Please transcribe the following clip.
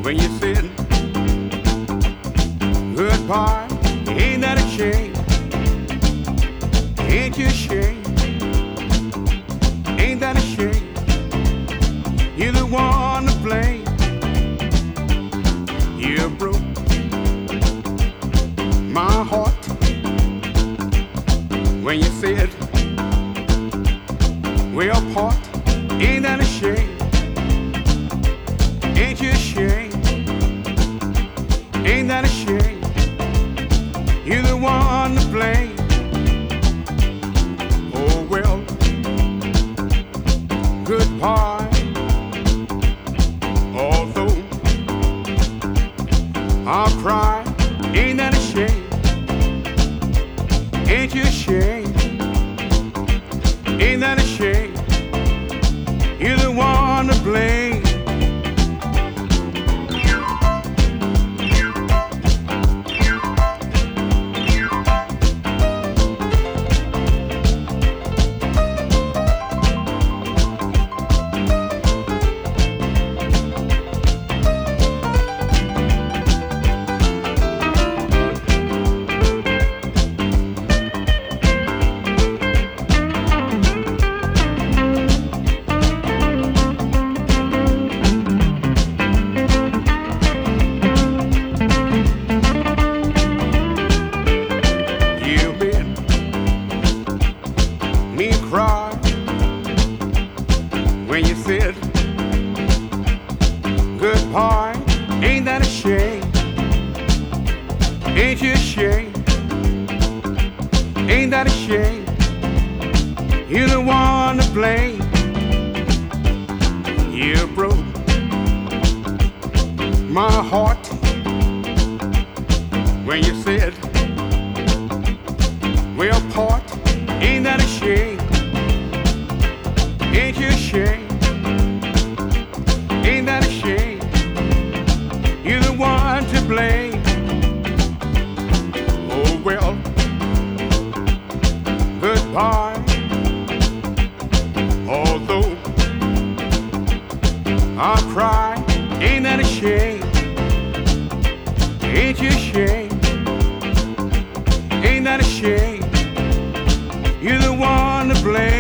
when you said goodbye. Ain't that a shame? Ain't you ashamed? Ain't that a shame? You're the one to blame. You broke my heart when you said we're apart. Ain't that a shame? Ain't you ashamed? Ain't that a shame? You're the one to blame. Oh well, goodbye. Although I'll cry, ain't that a shame? Ain't you ashamed? Ain't that a shame? You're the one to blame. Me cry when you said goodbye. Ain't that a shame? Ain't you ashamed? Ain't that a shame? You're the one to blame. You broke my heart when you said we're apart. Ain't that a shame? Ain't you ashamed? Ain't that a shame? You're the one to blame. Oh well, goodbye. Although I'll cry, ain't that a shame? Ain't you ashamed? Ain't that a shame? You're the one to blame.